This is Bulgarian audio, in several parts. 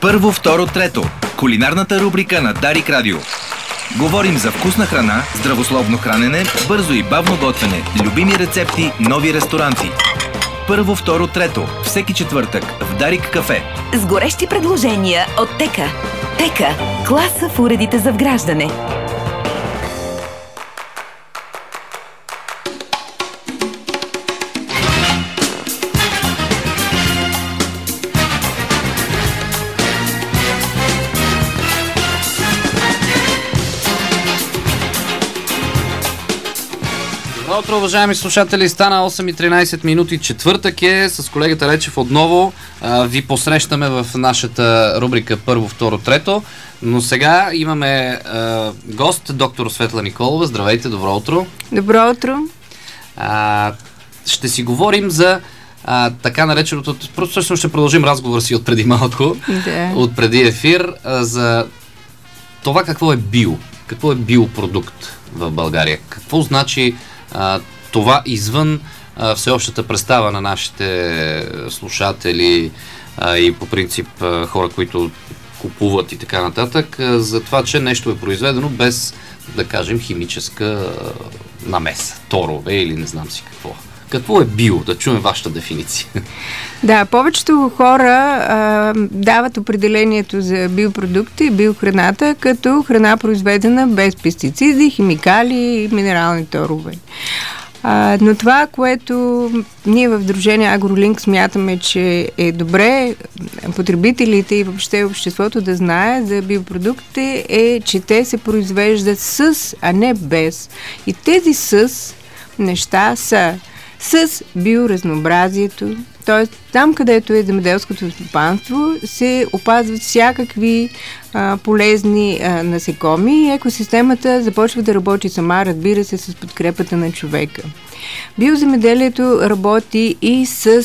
Първо, второ, трето. Кулинарната рубрика на Дарик Радио. Говорим за вкусна храна, здравословно хранене, бързо и бавно готвене, любими рецепти, нови ресторанти. Първо, второ, трето. Всеки четвъртък в Дарик кафе. С горещи предложения от Тека. Тека. Класа в уредите за вграждане. Добро утро, уважаеми слушатели, стана 8:13 минути, четвъртък е, с колегата Речев отново ви посрещаме в нашата рубрика Първо, второ, трето, но сега имаме гост, доктор Светла Николова. Здравейте, добро утро. Добро утро. Ще си говорим за така нареченото, просто ще продължим разговор си от преди малко, от преди ефир, за това какво е биопродукт в България. Какво значи това извън всеобщата представа на нашите слушатели и по принцип хора, които купуват и така нататък, за това, че нещо е произведено без, да кажем, химическа намеса, торове или не знам си какво. Какво е био? Да чуем вашата дефиниция. Да, повечето хора дават определението за биопродукти и биохраната като храна, произведена без пестициди, химикали и минерални торове. Но това, което ние в Сдружение Агролинк смятаме, че е добре потребителите и въобще обществото да знае за биопродуктите, е, че те се произвеждат с, а не без. И тези с неща са с биоразнообразието, т.е. там, където е земеделското стопанство, се опазват всякакви полезни насекоми и екосистемата започва да работи сама, разбира се, с подкрепата на човека. Биоземеделието работи и с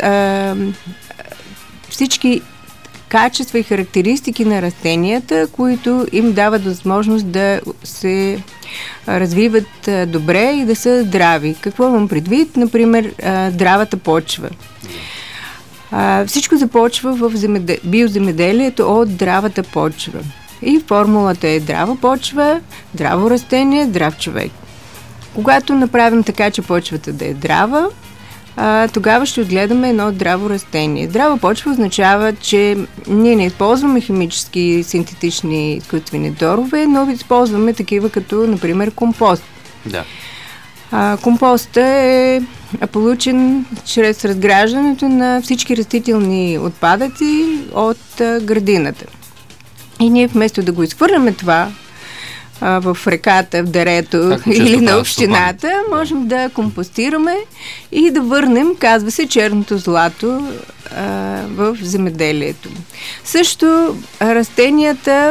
всички качества и характеристики на растенията, които им дават възможност да се развиват добре и да са здрави. Какво имам предвид? Например, здравата почва. Всичко започва в биоземеделието от здравата почва. И формулата е здрава почва, здраво растение, здрав човек. Когато направим така, че почвата да е здрава, тогава ще отгледаме едно здраво растение. Здрава почва означава, че ние не използваме химически синтетични изкуствени торове, но използваме такива като, например, компост. Да. Компостът е получен чрез разграждането на всички растителни отпадъци от градината. И ние вместо да го изхвърляме това в реката, в дерето или на общината, можем да компостираме и да върнем, казва се, черното злато в земеделието. Също растенията,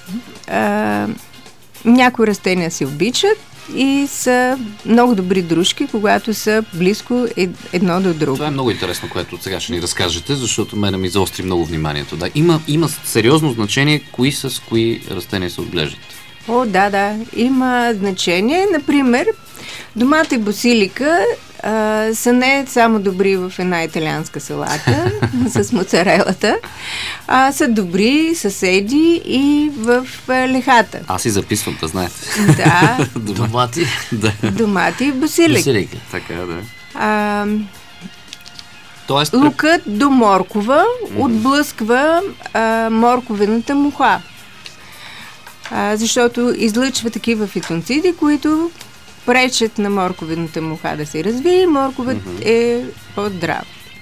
някои растения се обичат и са много добри дружки, когато са близко едно до друго. Това е много интересно, което сега ще ни разкажете, защото мене ми заостри много вниманието. Да, има сериозно значение кои с кои растения се отглеждат. Да, има значение. Например, домата и босилика са не само добри в една италианска салата с моцарелата, а са добри съседи и в лехата. Аз си записвам, да знаете. Да. Домати. Домати и босилик. Така, да. Тоест, лукът до моркова отблъсква морковената муха. Защото излъчва такива фитонциди, които пречат на морковената муха да се развие и морковът е по-здрав.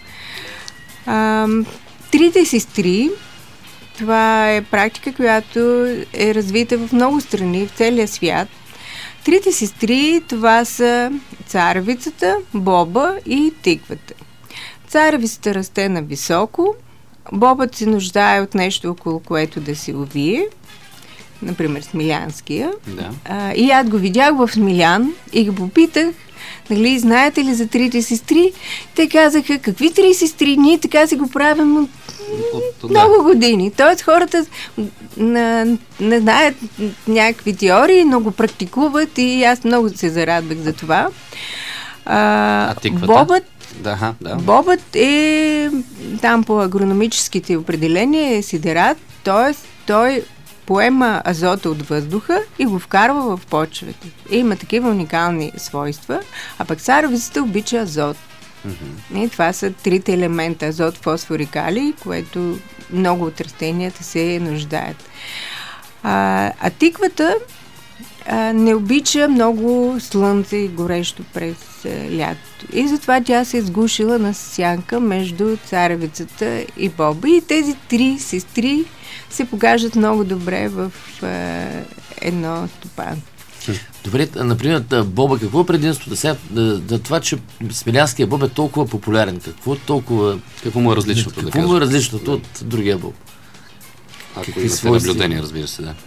Трите сестри, това е практика, която е развита в много страни, в целия свят. Трите сестри, това са царевицата, боба и тиквата. Царевицата расте на високо, бобът се нуждае от нещо, около което да се увие, например Смилянския. Да. И аз го видях в Смилян и го попитах, нали, знаете ли за трите сестри? Те казаха, какви три сестри? Ние така си го правим от много години. Тоест хората не знаят някакви теории, но го практикуват и аз много се зарадвах за това. Бобът Да. Бобът е там по агрономическите определения е сидерат, т.е. той поема азота от въздуха и го вкарва в почвите. И има такива уникални свойства, а пък царевицата обича азот. И това са трите елемента: азот, фосфор и калий, което много от растенията се нуждаят. А тиквата не обича много слънце и горещо през лятото. И затова тя се е сгушила на сянка между царевицата и боба. И тези три сестри се покажат много добре в едно стопанство. Добре, например, боба, какво е предимството сега да това, че смилянския боб е толкова популярен? Какво му е различното? Какво му е различното от другия боб? Ако имате наблюдение, разбира се, да.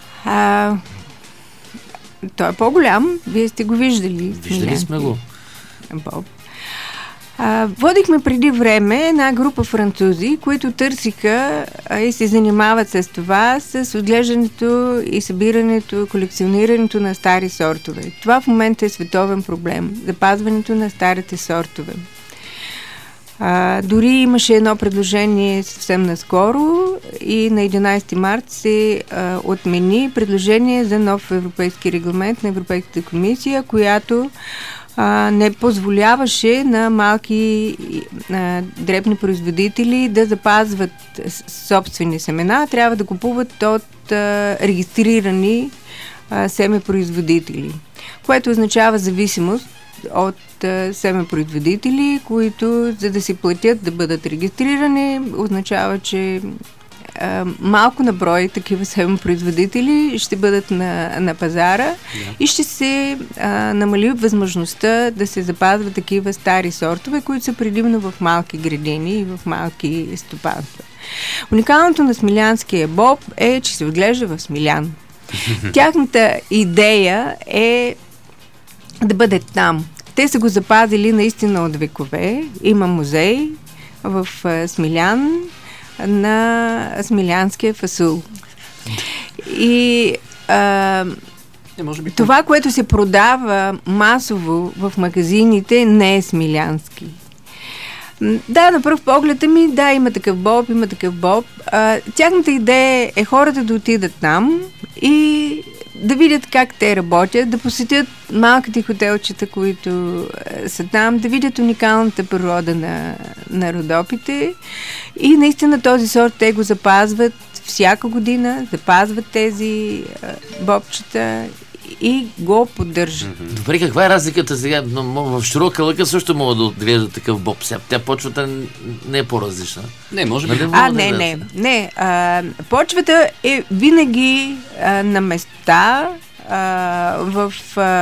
Той е по-голям. Вие сте го виждали. Виждали сме го. Боб. Водихме преди време една група французи, които търсиха и се занимават с това, с отглеждането и събирането, колекционирането на стари сортове. Това в момента е световен проблем. Запазването на старите сортове. Дори имаше едно предложение съвсем наскоро и на 11 март се отмени предложение за нов европейски регламент на Европейската комисия, която не позволяваше на малки дребни производители да запазват собствени семена, трябва да купуват от регистрирани семепроизводители, което означава зависимост от семепроизводители, които, за да си платят да бъдат регистрирани, означава, че малко на брой такива семепроизводители ще бъдат на пазара и ще се намали възможността да се запазват такива стари сортове, които са предимно в малки градини и в малки стопанства. Уникалното на смилянския боб е, че се отглежда в Смилян. Тяхната идея е да бъде там. Те са го запазили наистина от векове. Има музей в Смилян на смилянския фасул. И това, което се продава масово в магазините, не е смилянски. Да, на пръв поглед има такъв боб. Тяхната идея е хората да отидат там и да видят как те работят, да посетят малките хотелчета, които са там, да видят уникалната природа на Родопите и наистина този сорт те го запазват всяка година, запазват тези бобчета и го поддържат. Добре, каква е разликата сега? В широка лъка също мога да отглежда такъв боб. Тя почвата не е по-различна. Не, може би. Не. Почвата е винаги на места в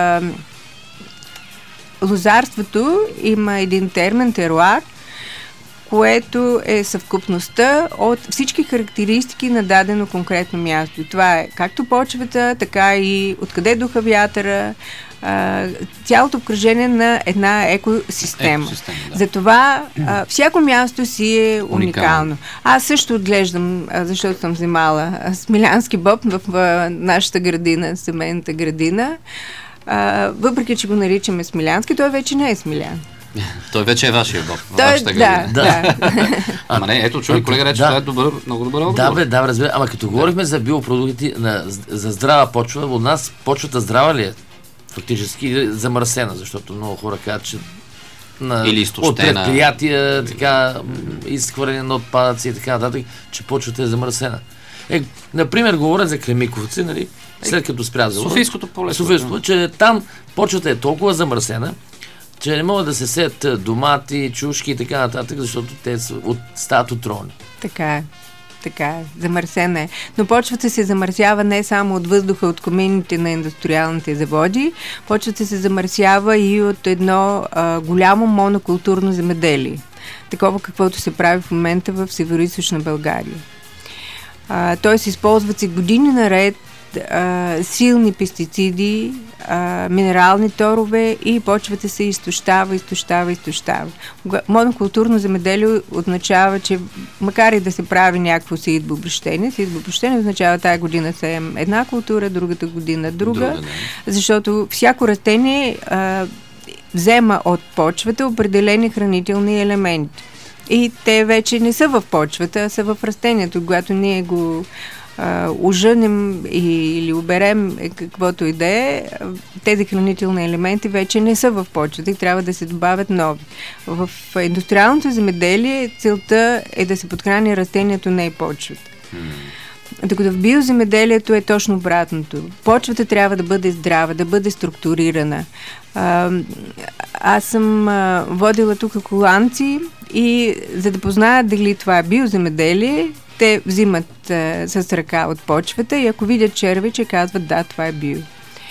лозарството има един термин теруар, което е съвкупността от всички характеристики на дадено конкретно място. Това е както почвата, така и откъде духа вятъра, цялото обкръжение на една екосистема. Да. Затова всяко място си е уникално. Аз също отглеждам, защото съм вземала смилянски боб в нашата градина, семейната градина. Въпреки че го наричаме смилянски, той вече не е смилян. Той вече е вашия боб. Вашата градина. Да. Ама не, ето човек, колега рече, това е много добър отговор. Да, разбира. Ама като говорихме за биопродукти, за здрава почва, у нас почвата здрава ли е? Фактически замърсена, защото много хора казват, че или изтощена. От предприятия, така, изхвърляне на отпадъци и така нататък, че почвата е замърсена. Например, говоря за Кремиковци, нали? След като спря за Софийското поле. Че там почвата е толкова замърсена, че не могат да се сеят домати, чушки и така нататък, защото те стават отровни. Така е. Замърсена е. Но почвата се замърсява не само от въздуха, от комините на индустриалните заводи, почвата се замърсява и от едно голямо монокултурно земеделие. Такова, каквото се прави в момента в Североизточна България. Тоест, използват се години наред силни пестициди, минерални торове и почвата се изтощава. Монокултурно земеделие означава, че макар и да се прави някакво сеитбообращение означава тая година сеем една култура, другата година друга, защото всяко растение взема от почвата определени хранителни елементи. И те вече не са в почвата, а са в растението. Когато ние го ужънем или оберем каквото и да е, тези хранителни елементи вече не са в почвата и трябва да се добавят нови. В индустриалното земеделие целта е да се подхрани растението, не и почвата. Докато в биоземеделието е точно обратното. Почвата трябва да бъде здрава, да бъде структурирана. Аз съм водила тук холандци и за да познаят дали това е биоземеделие, те взимат с ръка от почвата и ако видят червиче, казват да, това е био.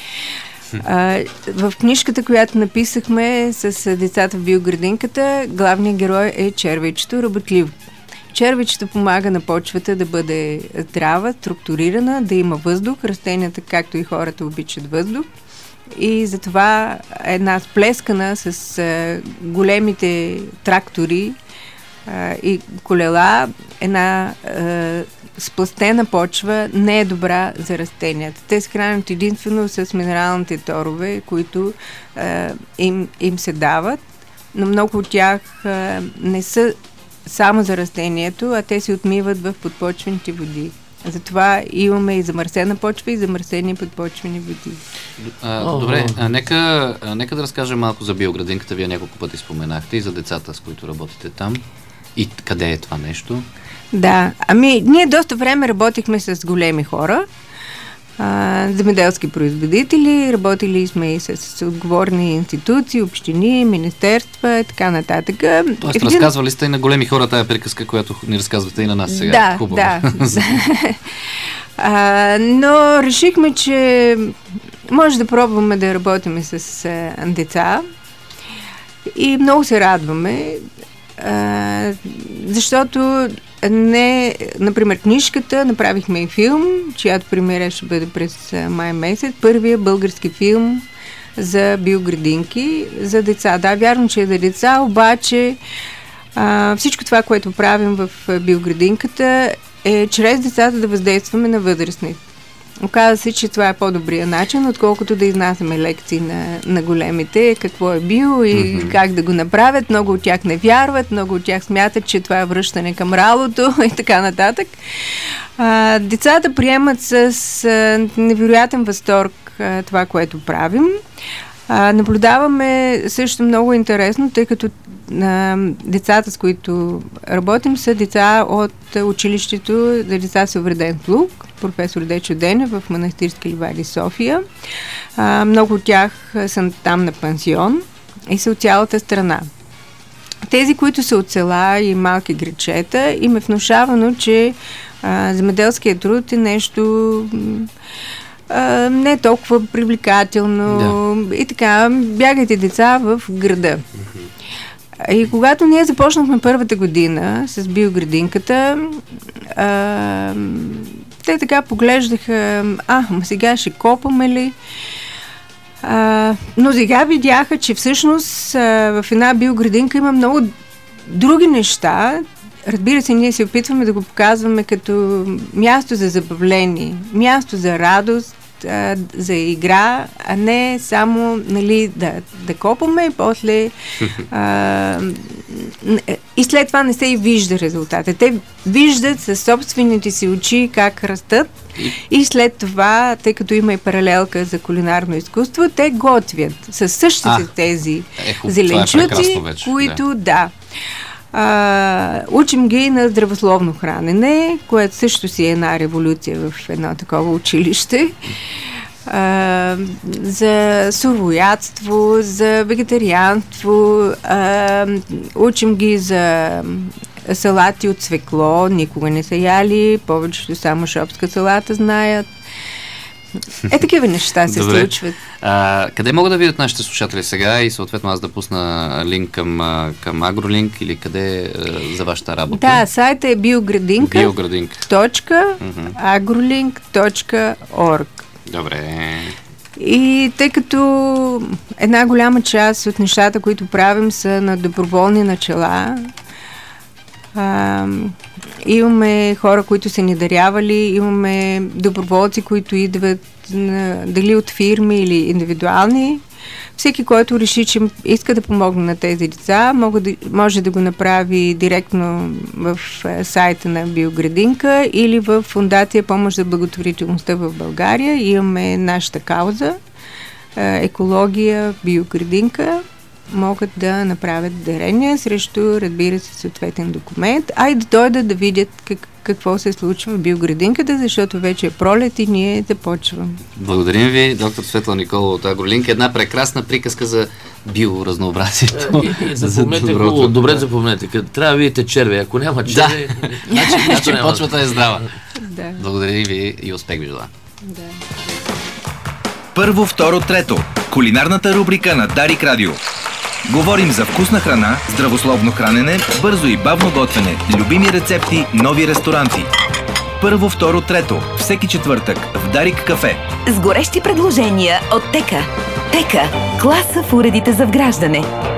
В книжката, която написахме с децата в биоградинката, главният герой е червичето, работливо. Червичето помага на почвата да бъде здрава, структурирана, да има въздух. Растенията, както и хората, обичат въздух. И затова една сплескана с големите трактори и колела, една сплъстена почва не е добра за растенията. Те се хранят единствено с минералните торове, които им се дават, но много от тях не са само за растението, а те се отмиват в подпочвените води. Затова имаме и замърсена почва, и замърсени подпочвени води. Добре, нека да разкажем малко за биоградинката. Вие няколко пъти споменахте и за децата, с които работите там. И къде е това нещо? Да, ние доста време работихме с големи хора, земеделски производители, работили сме и с отговорни институции, общини, министерства и така нататък. Тоест, разказвали сте и на големи хора тая приказка, която ни разказвате и на нас сега. Да, хубаво. Да. Но решихме, че може да пробваме да работим с деца и много се радваме, защото например, книжката, направихме и филм, чиято премиера ще бъде през май месец. Първия български филм за биоградинки за деца. Да, вярно, че е за деца, обаче всичко това, което правим в биоградинката е чрез децата да въздействаме на възрастните. Оказва се, че това е по-добрия начин, отколкото да изнасяме лекции на големите, какво е био и как да го направят. Много от тях не вярват, много от тях смятат, че това е връщане към ралото и така нататък. Децата приемат с невероятен възторг това, което правим. Наблюдаваме също много интересно, тъй като децата, с които работим, са деца от училището за деца с увреден слух, професор Дечо Денев в Манастирски ливади, София. Много от тях са там на пансион и са от цялата страна. Тези, които са от села и малки грачета, им е внушавано, че земеделският труд е нещо не е толкова привлекателно и така, бягайте деца в града. И когато ние започнахме първата година с биоградинката, те така поглеждаха, сега ще копаме ли? Но сега видяха, че всъщност в една биоградинка има много други неща. Разбира се, ние се опитваме да го показваме като място за забавление, място за радост, за игра, а не само да копаме и после и след това не се и вижда резултата. Те виждат със собствените си очи как растат и след това, тъй като има и паралелка за кулинарно изкуство, те готвят със същите тези зеленчуци, които учим ги на здравословно хранене, което също си е една революция в едно такова училище. За суровоядство, за вегетарианство, учим ги за салати от цвекло, никога не са яли, повечето само шопска салата знаят. Такива неща се случват. Къде могат да видят нашите слушатели сега и съответно аз да пусна линк към Агролинк или къде за вашата работа? Да, сайта е biogradinka.agrolink.org. Добре. И тъй като една голяма част от нещата, които правим, са на доброволни начала, имаме хора, които са ни дарявали, имаме доброволци, които идват дали от фирми или индивидуални Всеки, който реши, че иска да помогне на тези деца, може да го направи директно в сайта на Биоградинка или в Фондация Помощ за благотворителността в България. Имаме нашата кауза екология, Биоградинка. Могат да направят дарения срещу, разбира се, съответен документ, а и да дойдат да видят какво се случва в Биоградинката, защото вече е пролет и ние започваме. Благодарим ви, доктор Светла Николова от Агролинк. Една прекрасна приказка за биоразнообразието. Запомнете хубаво, добре запомнете. Като трябва да видите черве, ако няма черве, значи почвата е здрава. Да. Благодарим ви и успех ви желая. Да. Първо, второ, трето. Кулинарната рубрика на Дарик Радио. Говорим за вкусна храна, здравословно хранене, бързо и бавно готвене, любими рецепти, нови ресторанти. Първо, второ, трето. Всеки четвъртък в Дарик кафе. С горещи предложения от Тека. Тека. Класа в уредите за вграждане.